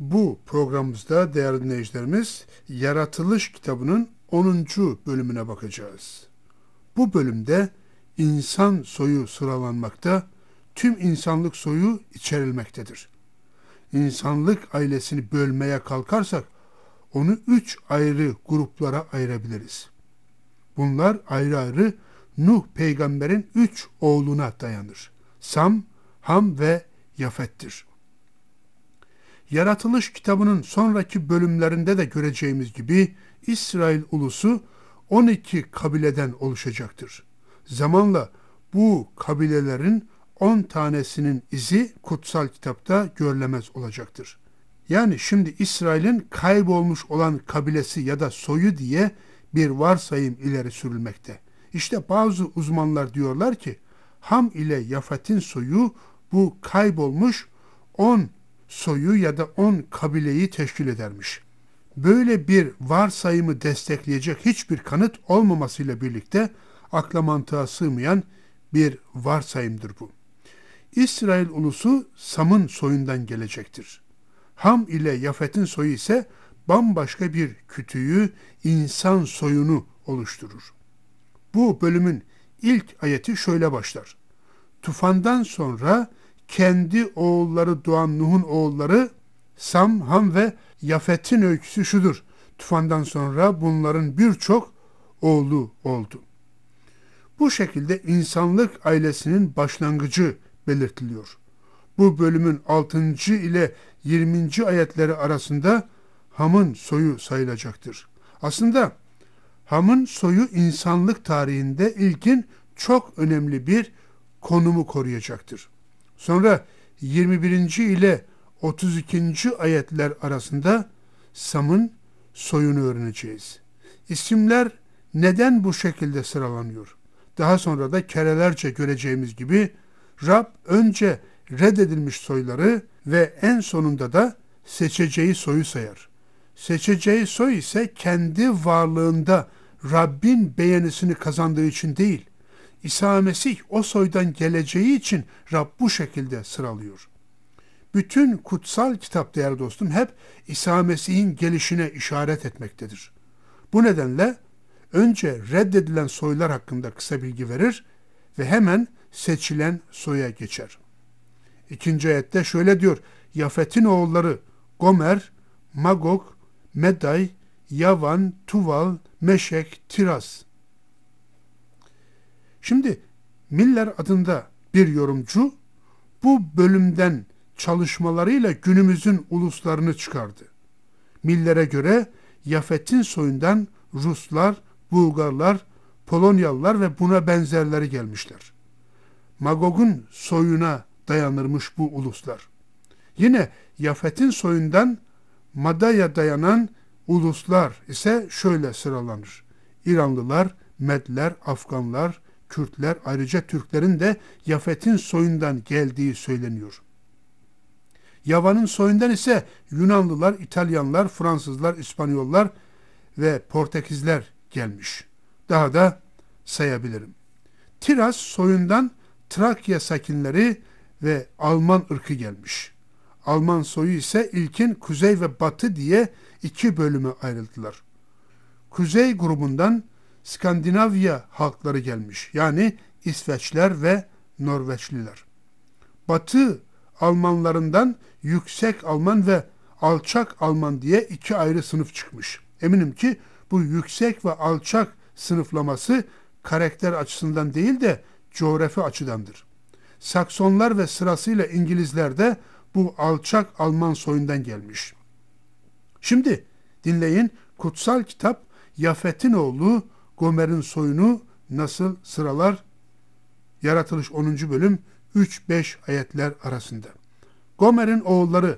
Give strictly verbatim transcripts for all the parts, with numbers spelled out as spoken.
Bu programımızda değerli dinleyicilerimiz Yaratılış kitabının onuncu bölümüne bakacağız. Bu bölümde insan soyu sıralanmakta, tüm insanlık soyu içerilmektedir. İnsanlık ailesini bölmeye kalkarsak onu üç ayrı gruplara ayırabiliriz. Bunlar ayrı ayrı Nuh peygamberin üç oğluna dayanır. Sam, Ham ve Yafet'tir. Yaratılış kitabının sonraki bölümlerinde de göreceğimiz gibi İsrail ulusu on iki kabileden oluşacaktır. Zamanla bu kabilelerin on tanesinin izi kutsal kitapta görülemez olacaktır. Yani şimdi İsrail'in kaybolmuş olan kabilesi ya da soyu diye bir varsayım ileri sürülmekte. İşte bazı uzmanlar diyorlar ki Ham ile Yafet'in soyu bu kaybolmuş on soyu ya da on kabileyi teşkil edermiş. Böyle bir varsayımı destekleyecek hiçbir kanıt olmamasıyla birlikte akla mantığa sığmayan bir varsayımdır bu. İsrail ulusu Sam'ın soyundan gelecektir. Ham ile Yafet'in soyu ise bambaşka bir kütüğü, insan soyunu oluşturur. Bu bölümün ilk ayeti şöyle başlar. Tufandan sonra kendi oğulları doğan Nuh'un oğulları Sam, Ham ve Yafet'in öyküsü şudur. Tufandan sonra bunların birçok oğlu oldu. Bu şekilde insanlık ailesinin başlangıcı belirtiliyor. Bu bölümün altıncı ile yirminci ayetleri arasında Ham'ın soyu sayılacaktır. Aslında Ham'ın soyu insanlık tarihinde ilkin çok önemli bir konumu koruyacaktır. Sonra yirmi birinci ile otuz ikinci ayetler arasında Sam'ın soyunu öğreneceğiz. İsimler neden bu şekilde sıralanıyor? Daha sonra da kerelerce göreceğimiz gibi Rab önce reddedilmiş soyları ve en sonunda da seçeceği soyu sayar. Seçeceği soy ise kendi varlığında Rabbin beğenisini kazandığı için değil, İsa Mesih o soydan geleceği için Rab bu şekilde sıralıyor. Bütün kutsal kitap değerli dostum hep İsa Mesih'in gelişine işaret etmektedir. Bu nedenle önce reddedilen soylar hakkında kısa bilgi verir ve hemen seçilen soya geçer. İkinci ayette şöyle diyor, Yafet'in oğulları Gomer, Magog, Meday, Yavan, Tuval, Meşek, Tiras. Şimdi Miller adında bir yorumcu bu bölümden çalışmalarıyla günümüzün uluslarını çıkardı. Miller'e göre Yafet'in soyundan Ruslar, Bulgarlar, Polonyalılar ve buna benzerleri gelmişler. Magog'un soyuna dayanırmış bu uluslar. Yine Yafet'in soyundan Mada'ya dayanan uluslar ise şöyle sıralanır. İranlılar, Medler, Afganlar, Kürtler, ayrıca Türklerin de Yafet'in soyundan geldiği söyleniyor. Yavan'ın soyundan ise Yunanlılar, İtalyanlar, Fransızlar, İspanyollar ve Portekizler gelmiş. Daha da sayabilirim. Tiras soyundan Trakya sakinleri ve Alman ırkı gelmiş. Alman soyu ise ilkin kuzey ve batı diye iki bölüme ayrıldılar. Kuzey grubundan Skandinavya halkları gelmiş. Yani İsveçler ve Norveçliler. Batı Almanlarından yüksek Alman ve alçak Alman diye iki ayrı sınıf çıkmış. Eminim ki bu yüksek ve alçak sınıflaması karakter açısından değil de coğrafi açıdandır. Saksonlar ve sırasıyla İngilizler de bu alçak Alman soyundan gelmiş. Şimdi dinleyin, kutsal kitap Yafet'in oğlu Gomer'in soyunu nasıl sıralar? Yaratılış onuncu bölüm üç beş ayetler arasında. Gomer'in oğulları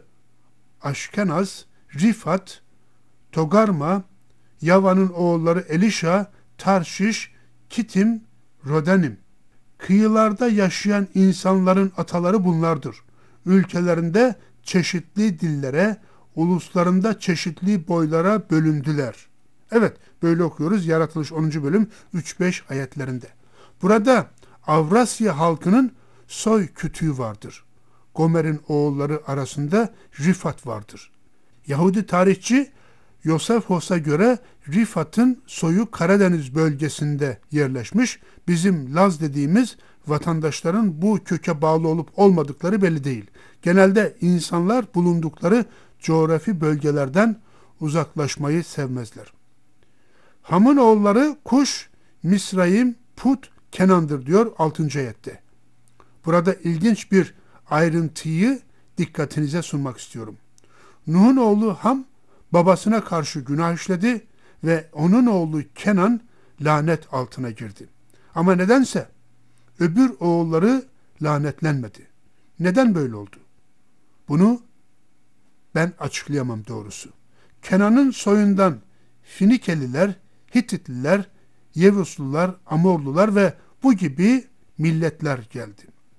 Aşkenaz, Rifat, Togarma, Yavan'ın oğulları Elişa, Tarşiş, Kitim, Rodanim. Kıyılarda yaşayan insanların ataları bunlardır. Ülkelerinde çeşitli dillere, uluslarında çeşitli boylara bölündüler. Evet, böyle okuyoruz Yaratılış onuncu bölüm üç beş ayetlerinde. Burada Avrasya halkının soy kütüğü vardır. Gomer'in oğulları arasında Rifat vardır. Yahudi tarihçi Yosefos'a göre Rifat'ın soyu Karadeniz bölgesinde yerleşmiş. Bizim Laz dediğimiz vatandaşların bu köke bağlı olup olmadıkları belli değil. Genelde insanlar bulundukları coğrafi bölgelerden uzaklaşmayı sevmezler. Ham'ın oğulları Kuş, Misrayim, Put, Kenan'dır diyor altıncı ayette. Burada ilginç bir ayrıntıyı dikkatinize sunmak istiyorum. Nuh'un oğlu Ham babasına karşı günah işledi ve onun oğlu Kenan lanet altına girdi. Ama nedense öbür oğulları lanetlenmedi. Neden böyle oldu? Bunu ben açıklayamam doğrusu. Kenan'ın soyundan Finikeliler, Hititliler, Yevuslular, Amorlular ve bu gibi milletler geldi.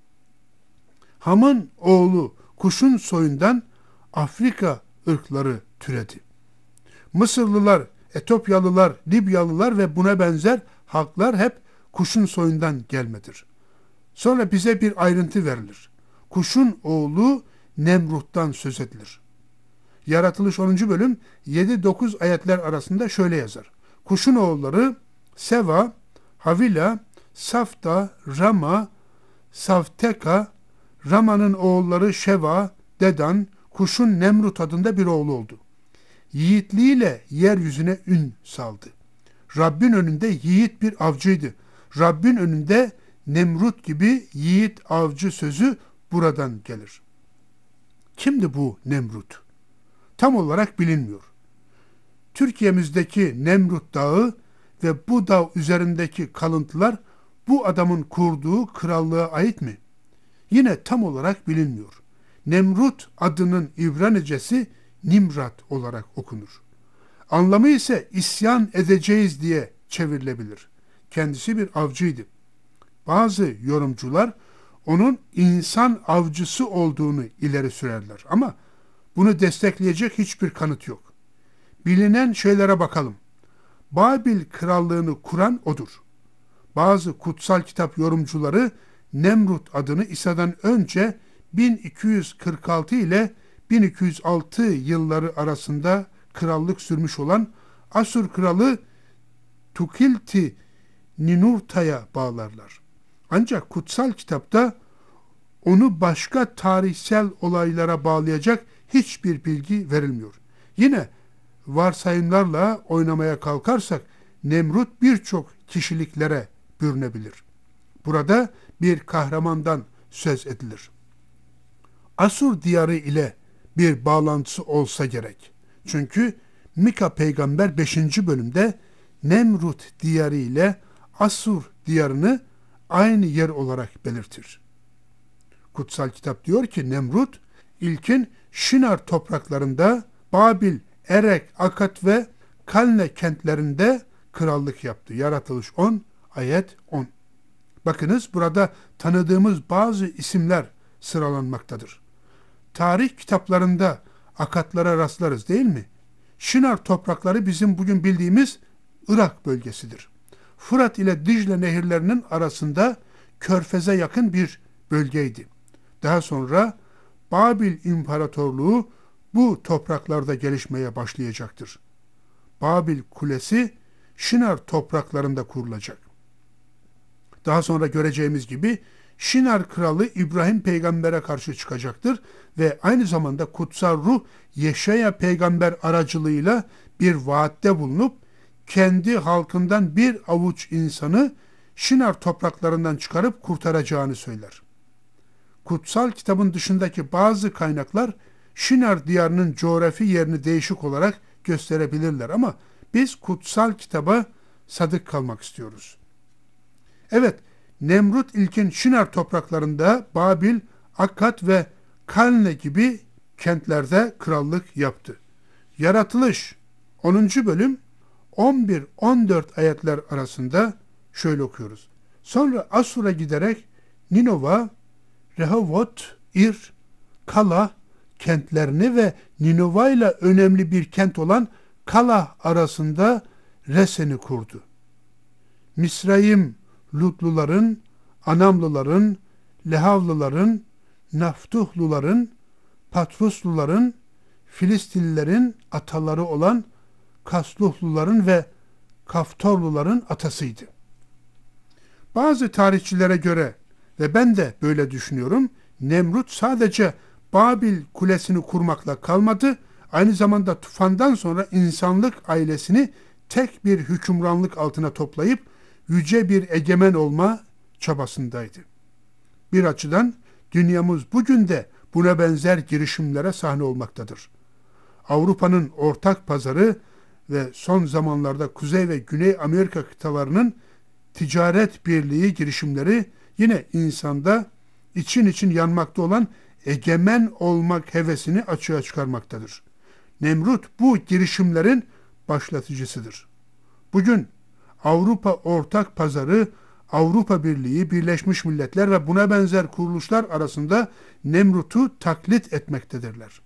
Ham'ın oğlu Kuş'un soyundan Afrika ırkları türedi. Mısırlılar, Etopyalılar, Libyalılar ve buna benzer halklar hep Kuş'un soyundan gelmedir. Sonra bize bir ayrıntı verilir. Kuş'un oğlu Nemrut'tan söz edilir. Yaratılış onuncu bölüm yedi dokuz ayetler arasında şöyle yazar. Kuş'un oğulları Seva, Havila, Safta, Rama, Savteka, Rama'nın oğulları Şeva, Dedan, Kuş'un Nemrut adında bir oğlu oldu. Yiğitliğiyle yeryüzüne ün saldı. Rabbin önünde yiğit bir avcıydı. Rabbin önünde Nemrut gibi yiğit avcı sözü buradan gelir. Kimdi bu Nemrut? Tam olarak bilinmiyor. Türkiye'mizdeki Nemrut Dağı ve bu dağ üzerindeki kalıntılar bu adamın kurduğu krallığa ait mi? Yine tam olarak bilinmiyor. Nemrut adının İbranicesi Nimrat olarak okunur. Anlamı ise isyan edeceğiz diye çevrilebilir. Kendisi bir avcıydı. Bazı yorumcular onun insan avcısı olduğunu ileri sürerler ama bunu destekleyecek hiçbir kanıt yok. Bilinen şeylere bakalım. Babil krallığını kuran odur. Bazı kutsal kitap yorumcuları Nemrut adını İsa'dan önce bin iki yüz kırk altı ile bin iki yüz altı yılları arasında krallık sürmüş olan Asur kralı Tukilti Ninurta'ya bağlarlar. Ancak kutsal kitapta onu başka tarihsel olaylara bağlayacak hiçbir bilgi verilmiyor. Yine varsayımlarla oynamaya kalkarsak Nemrut birçok kişiliklere bürünebilir. Burada bir kahramandan söz edilir. Asur diyarı ile bir bağlantısı olsa gerek. Çünkü Mika peygamber beşinci bölümde Nemrut diyarı ile Asur diyarını aynı yer olarak belirtir. Kutsal kitap diyor ki Nemrut ilkin Şinar topraklarında Babil, Erek, Akat ve Kalne kentlerinde krallık yaptı. Yaratılış on, ayet on. Bakınız burada tanıdığımız bazı isimler sıralanmaktadır. Tarih kitaplarında Akatlara rastlarız değil mi? Şinar toprakları bizim bugün bildiğimiz Irak bölgesidir. Fırat ile Dicle nehirlerinin arasında Körfez'e yakın bir bölgeydi. Daha sonra Babil İmparatorluğu bu topraklarda gelişmeye başlayacaktır. Babil Kulesi Şinar topraklarında kurulacak. Daha sonra göreceğimiz gibi Şinar kralı İbrahim peygambere karşı çıkacaktır ve aynı zamanda kutsal ruh Yeşaya peygamber aracılığıyla bir vaatte bulunup kendi halkından bir avuç insanı Şinar topraklarından çıkarıp kurtaracağını söyler. Kutsal kitabın dışındaki bazı kaynaklar Şinar diyarının coğrafi yerini değişik olarak gösterebilirler ama biz kutsal kitaba sadık kalmak istiyoruz. Evet, Nemrut ilkin Şinar topraklarında Babil, Akkad ve Kalne gibi kentlerde krallık yaptı. Yaratılış onuncu bölüm on bir on dört ayetler arasında şöyle okuyoruz. Sonra Asur'a giderek Ninova, Rehovot, İr, Kala kentlerini ve Ninova ile önemli bir kent olan Kala arasında Resen'i kurdu. Misrayim, Lutluların, Anamlıların, Lehavlıların, Naftuhluların, Patrusluların, Filistinlilerin ataları olan Kasluhluların ve Kaftorluların atasıydı. Bazı tarihçilere göre ve ben de böyle düşünüyorum, Nemrut sadece Babil Kulesi'ni kurmakla kalmadı, aynı zamanda tufandan sonra insanlık ailesini tek bir hükümranlık altına toplayıp yüce bir egemen olma çabasındaydı. Bir açıdan dünyamız bugün de buna benzer girişimlere sahne olmaktadır. Avrupa'nın ortak pazarı ve son zamanlarda Kuzey ve Güney Amerika kıtalarının ticaret birliği girişimleri yine insanda için için yanmakta olan egemen olmak hevesini açığa çıkarmaktadır. Nemrut bu girişimlerin başlatıcısıdır. Bugün Avrupa ortak pazarı, Avrupa Birliği, Birleşmiş Milletler ve buna benzer kuruluşlar arasında Nemrut'u taklit etmektedirler.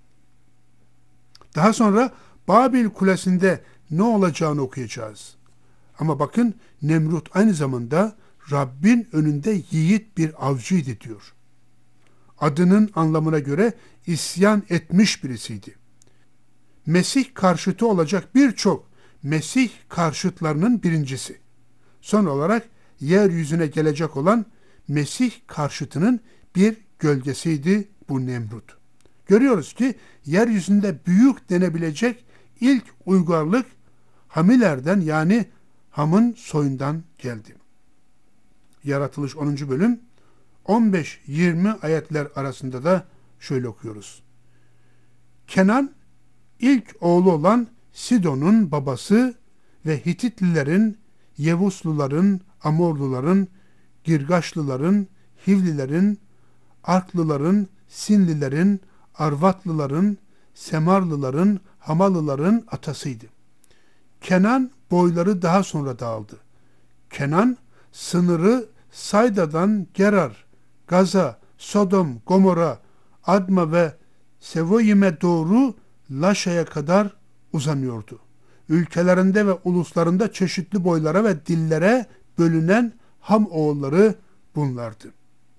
Daha sonra Babil Kulesi'nde ne olacağını okuyacağız. Ama bakın, Nemrut aynı zamanda Rabbin önünde yiğit bir avcıydı diyor. Adının anlamına göre isyan etmiş birisiydi. Mesih karşıtı olacak birçok Mesih karşıtlarının birincisi. Son olarak yeryüzüne gelecek olan Mesih karşıtının bir gölgesiydi bu Nemrut. Görüyoruz ki yeryüzünde büyük denebilecek ilk uygarlık Hamilerden, yani Ham'ın soyundan geldi. Yaratılış onuncu bölüm on beş yirmi ayetler arasında da şöyle okuyoruz. Kenan ilk oğlu olan Sidon'un babası ve Hititlilerin, Yevusluların, Amorluların, Girgaşlıların, Hivlilerin, Arklıların, Sinlilerin, Arvatlıların, Semarlıların, Hamalıların atasıydı. Kenan boyları daha sonra dağıldı. Kenan sınırı Sayda'dan Gerar, Gaza, Sodom, Gomorra, Adma ve Sevoyim'e doğru Laşa'ya kadar uzanıyordu. Ülkelerinde ve uluslarında çeşitli boylara ve dillere bölünen Ham oğulları bunlardı.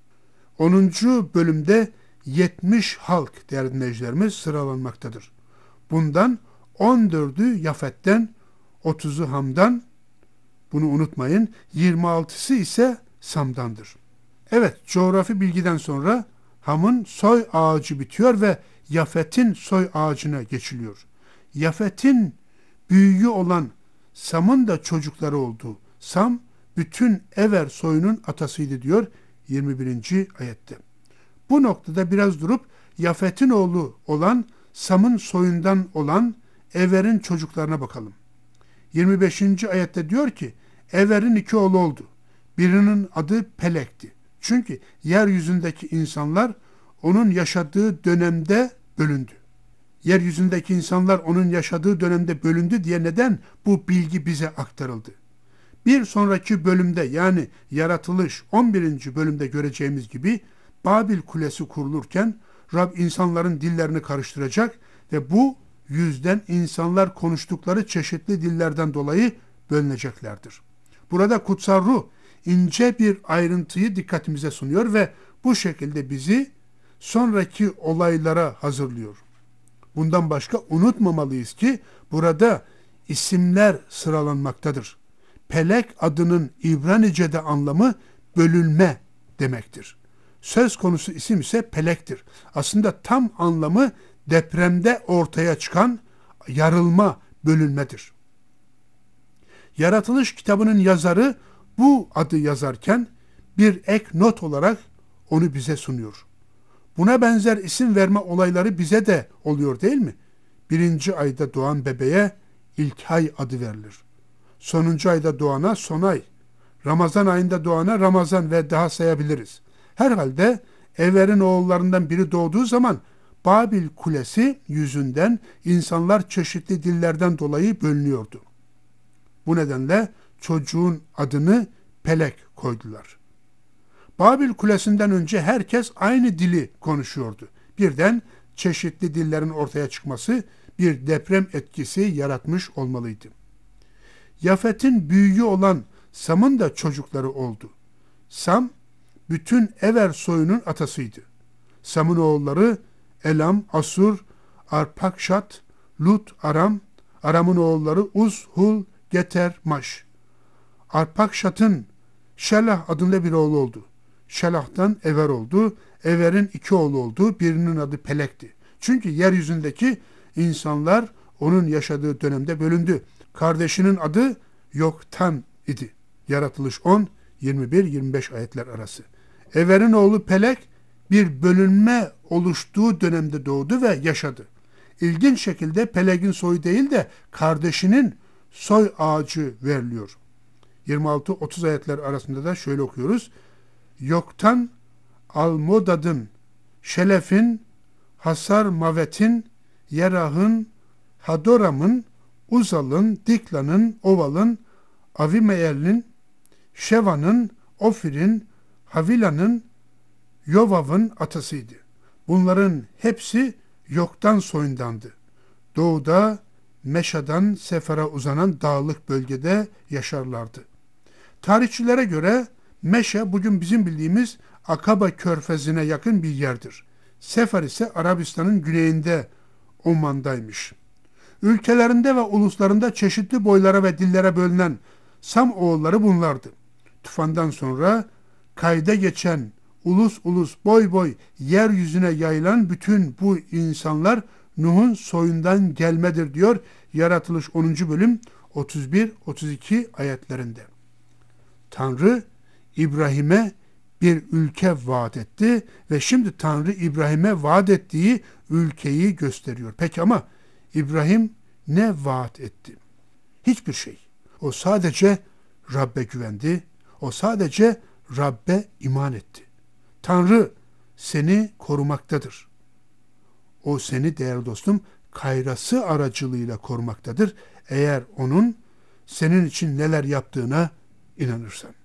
onuncu bölümde yetmiş halk, değerli dinleyicilerimiz, sıralanmaktadır. Bundan on dördü Yafet'ten, otuzu Ham'dan, bunu unutmayın, yirmi altısı ise Sam'dandır. Evet, coğrafi bilgiden sonra Ham'ın soy ağacı bitiyor ve Yafet'in soy ağacına geçiliyor. Yafet'in büyüğü olan Sam'ın da çocukları oldu. Sam, bütün Ever soyunun atasıydı diyor yirmi birinci ayette. Bu noktada biraz durup Yafet'in oğlu olan Sam'ın soyundan olan Ever'in çocuklarına bakalım. yirmi beşinci ayette diyor ki, Ever'in iki oğlu oldu. Birinin adı Pelek'ti. Çünkü yeryüzündeki insanlar onun yaşadığı dönemde bölündü. Yeryüzündeki insanlar onun yaşadığı dönemde bölündü diye neden bu bilgi bize aktarıldı? Bir sonraki bölümde, yani Yaratılış on birinci bölümde göreceğimiz gibi Babil Kulesi kurulurken Rab insanların dillerini karıştıracak ve bu yüzden insanlar konuştukları çeşitli dillerden dolayı bölüneceklerdir. Burada kutsal ruh ince bir ayrıntıyı dikkatimize sunuyor ve bu şekilde bizi sonraki olaylara hazırlıyor. Bundan başka unutmamalıyız ki burada isimler sıralanmaktadır. Pelek adının İbranice'de anlamı bölünme demektir. Söz konusu isim ise Pelek'tir. Aslında tam anlamı depremde ortaya çıkan yarılma, bölünmedir. Yaratılış kitabının yazarı bu adı yazarken bir ek not olarak onu bize sunuyor. Buna benzer isim verme olayları bize de oluyor değil mi? Birinci ayda doğan bebeğe İlkay adı verilir. Sonuncu ayda doğana Sonay, Ramazan ayında doğana Ramazan ve daha sayabiliriz. Herhalde Ever'in oğullarından biri doğduğu zaman Babil Kulesi yüzünden insanlar çeşitli dillerden dolayı bölünüyordu. Bu nedenle çocuğun adını Pelek koydular. Babil Kulesi'nden önce herkes aynı dili konuşuyordu. Birden çeşitli dillerin ortaya çıkması bir deprem etkisi yaratmış olmalıydı. Yafet'in büyüğü olan Sam'ın da çocukları oldu. Sam, bütün Ever soyunun atasıydı. Sam'ın oğulları Elam, Asur, Arpakşad, Lut, Aram, Aram'ın oğulları Uz, Hul, Geter, Maş. Arpakşad'ın Şelah adında bir oğlu oldu. Şelah'tan Ever oldu. Ever'in iki oğlu oldu. Birinin adı Pelek'ti. Çünkü yeryüzündeki insanlar onun yaşadığı dönemde bölündü. Kardeşinin adı Yoktan idi. Yaratılış on, yirmi bir yirmi beş ayetler arası. Ever'in oğlu Pelek bir bölünme oluştuğu dönemde doğdu ve yaşadı. İlginç şekilde Pelek'in soyu değil de kardeşinin soy ağacı veriliyor. yirmi altı otuz ayetler arasında da şöyle okuyoruz. Yoktan, Almodad'ın, Şelef'in, Hasar Mavet'in, Yerah'ın, Hadoram'ın, Uzal'ın, Dikla'nın, Oval'ın, Avimeyel'in, Şeva'nın, Ofir'in, Havila'nın, Yovav'ın atasıydı. Bunların hepsi Yoktan soyundandı. Doğuda Meşa'dan Sefer'a uzanan dağlık bölgede yaşarlardı. Tarihçilere göre Meşe bugün bizim bildiğimiz Akaba Körfezi'ne yakın bir yerdir. Sefer ise Arabistan'ın güneyinde Oman'daymış. Ülkelerinde ve uluslarında çeşitli boylara ve dillere bölünen Sam oğulları bunlardı. Tufandan sonra kayda geçen ulus ulus boy boy yeryüzüne yayılan bütün bu insanlar Nuh'un soyundan gelmedir diyor Yaratılış onuncu bölüm otuz bir otuz iki ayetlerinde. Tanrı İbrahim'e bir ülke vaat etti ve şimdi Tanrı İbrahim'e vaat ettiği ülkeyi gösteriyor. Peki ama İbrahim ne vaat etti? Hiçbir şey. O sadece Rabbe güvendi. O sadece Rabbe iman etti. Tanrı seni korumaktadır. O seni değerli dostum kayrası aracılığıyla korumaktadır. Eğer onun senin için neler yaptığına inanırsan.